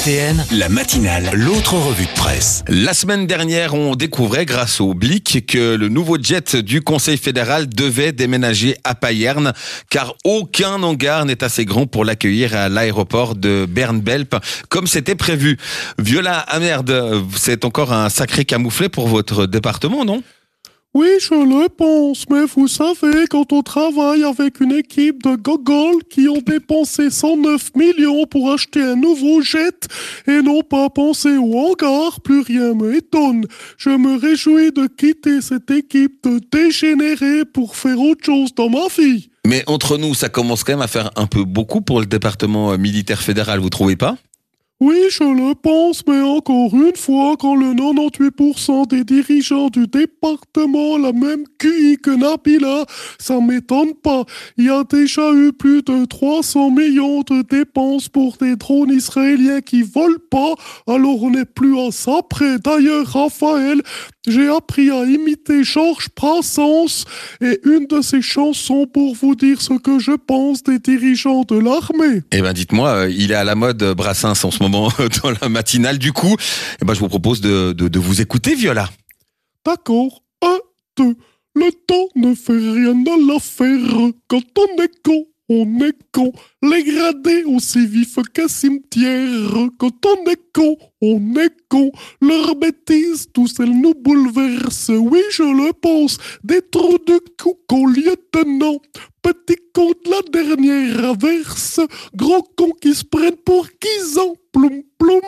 RTN, la matinale, l'autre revue de presse. La semaine dernière, on découvrait grâce au Blick que le nouveau jet du Conseil fédéral devait déménager à Payerne, car aucun hangar n'est assez grand pour l'accueillir à l'aéroport de Berne-Belp, comme c'était prévu. Viola Amerde, c'est encore un sacré camouflet pour votre département, non ? Oui, je le pense, mais vous savez, quand on travaille avec une équipe de gogoles qui ont dépensé 109 millions pour acheter un nouveau jet et n'ont pas pensé au hangar, plus rien m'étonne. Je me réjouis de quitter cette équipe de dégénérés pour faire autre chose dans ma vie. Mais entre nous, ça commence quand même à faire un peu beaucoup pour le département militaire fédéral, vous trouvez pas ? Oui, je le pense, mais encore une fois, quand le 98% des dirigeants du département ont la même QI que Nabila, ça m'étonne pas. Il y a déjà eu plus de 300 millions de dépenses pour des drones israéliens qui volent pas, alors on n'est plus à ça près. D'ailleurs, Raphaël, j'ai appris à imiter Georges Brassens et une de ses chansons pour vous dire ce que je pense des dirigeants de l'armée. Eh ben, dites-moi, il est à la mode Brassens en ce moment dans la matinale. Du coup, eh ben, je vous propose de vous écouter, Viola. D'accord. 1, 2. Le temps ne fait rien à l'affaire. Quand on est con, on est con. Les gradés aussi vifs qu'un cimetière. Quand on est con, on est con. Leurs bêtises, tout elles nous bouleversent. Oui, je le pense. Des trous du cou qu'au lieutenant. Petit con de la dernière averse. Gros con qui se prennent pour qu'ils en ploum ploum.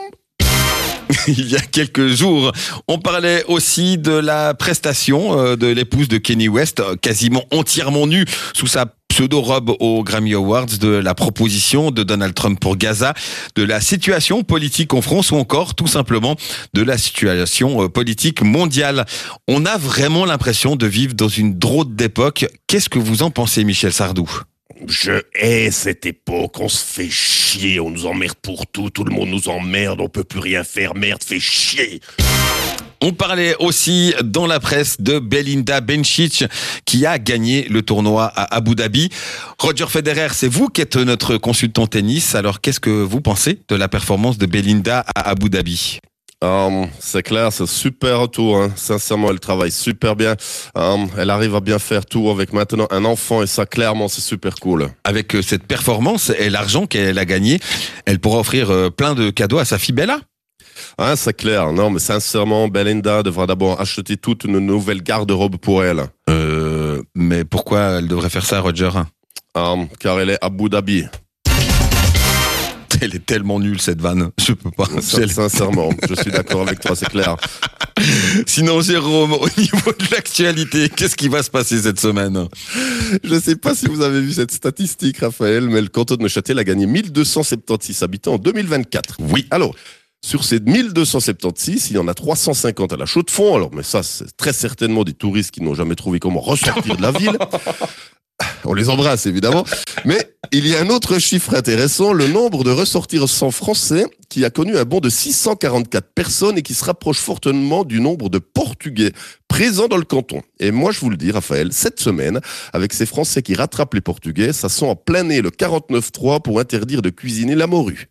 Il y a quelques jours, on parlait aussi de la prestation de l'épouse de Kanye West, quasiment entièrement nue sous sa pseudo-robe aux Grammy Awards, de la proposition de Donald Trump pour Gaza, de la situation politique en France ou encore tout simplement de la situation politique mondiale. On a vraiment l'impression de vivre dans une drôle d'époque. Qu'est-ce que vous en pensez, Michel Sardou ? Je hais cette époque, on se fait chier, on nous emmerde pour tout le monde nous emmerde, on peut plus rien faire, merde, fait chier. On parlait aussi dans la presse de Belinda Bencic qui a gagné le tournoi à Abu Dhabi. Roger Federer, c'est vous qui êtes notre consultant tennis, alors qu'est-ce que vous pensez de la performance de Belinda à Abu Dhabi ? C'est clair, c'est super retour, hein. Sincèrement, elle travaille super bien. Elle arrive à bien faire tout avec maintenant un enfant et ça, clairement, c'est super cool. Avec cette performance et l'argent qu'elle a gagné, elle pourra offrir plein de cadeaux à sa fille Bella. Hein, c'est clair. Non, mais sincèrement, Belinda devra d'abord acheter toute une nouvelle garde-robe pour elle. Mais pourquoi elle devrait faire ça, Roger ? Car elle est à Abu Dhabi. Elle est tellement nulle, cette vanne. Je peux pas. Sincèrement, je suis d'accord avec toi, c'est clair. Sinon, Jérôme, au niveau de l'actualité, qu'est-ce qui va se passer cette semaine ? Je ne sais pas si vous avez vu cette statistique, Raphaël, mais le canton de Neuchâtel a gagné 1276 habitants en 2024. Oui. Alors, sur ces 1276, il y en a 350 à la Chaux-de-Fonds. Alors, mais ça, c'est très certainement des touristes qui n'ont jamais trouvé comment ressortir de la ville. On les embrasse, évidemment. Mais il y a un autre chiffre intéressant, le nombre de ressortissants français qui a connu un bond de 644 personnes et qui se rapproche fortement du nombre de Portugais présents dans le canton. Et moi, je vous le dis, Raphaël, cette semaine, avec ces Français qui rattrapent les Portugais, ça sent en plein nez le 49.3 pour interdire de cuisiner la morue.